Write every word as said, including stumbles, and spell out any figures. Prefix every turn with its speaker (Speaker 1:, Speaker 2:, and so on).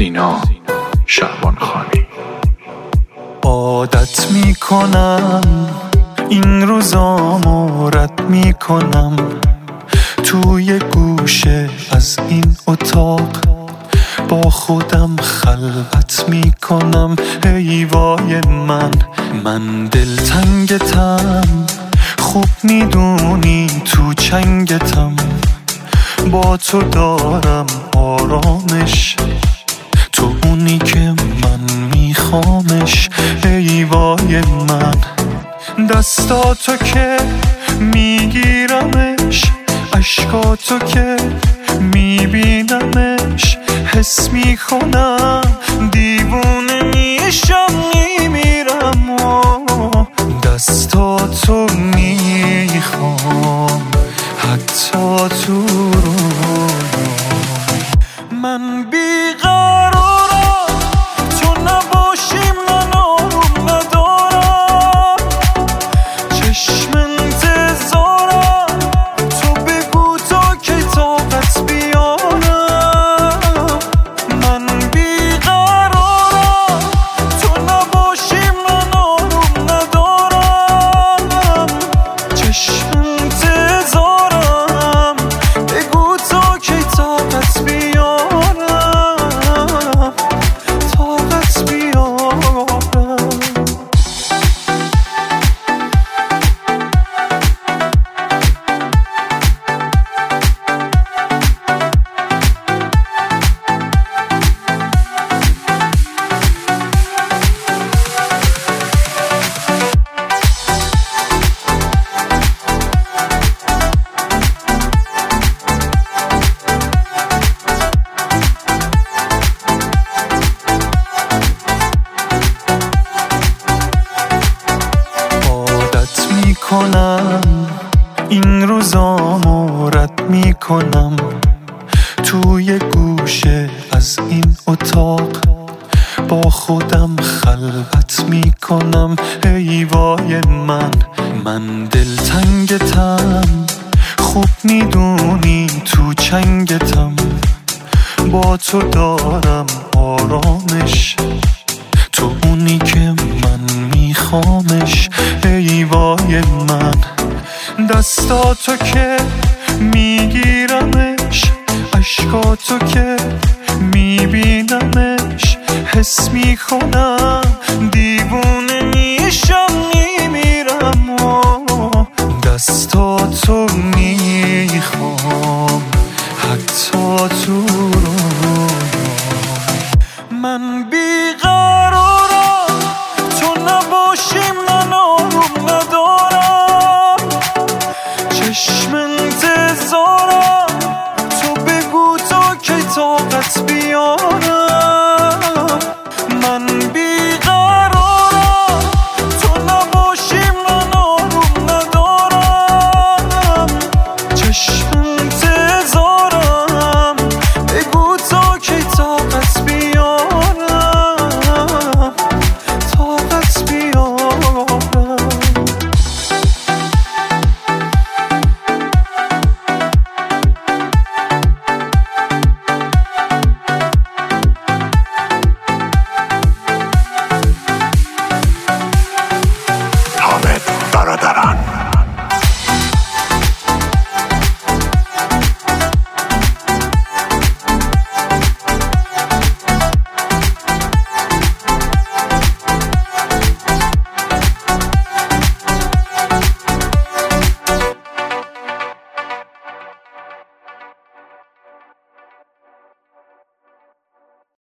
Speaker 1: سینا شعبانخانی.
Speaker 2: عادت میکنم این روزامو رد میکنم، توی گوشه از این اتاق با خودم خلوت میکنم. ای وای من من دلتنگتم، خوب میدونی تو چنگتم، با تو دارم آرامش، تو اونی که من میخوامش. ای وای من دستاتو که میگیرمش، عشقاتو که میبینمش، حس میکنم دیوونه میشم میمیرم. دستاتو میخوام حتی تو رویام. من بیقرارم تو نباشی، من آروم ندارم، چشم انتظارم تو بگو تا که طاقت بیارم. من بیقرارم تو نباشی، من آروم ندارم، چشم انتظارم بگو تا که طاقت بیارم، طاقت بیارم. میکنم این روزامو رد میکنم، توی گوشه از این اتاق با خودم خلوت میکنم. ای وای من من دلتنگتم، خوب میدونی تو چنگتم، با تو دارم آرامش، تو اونی که من میخوامش. ای وای من دستاتو که میگیرمش، عشقاتو که میبینمش، حس میکنم دیوونه میشم میمیرم. دستاتو میخوام حتی تو رویام. من بیقرارم تو نباشی، من آروم ندارم، چشم انتظارم تو بگو تا که طاقت بیارم.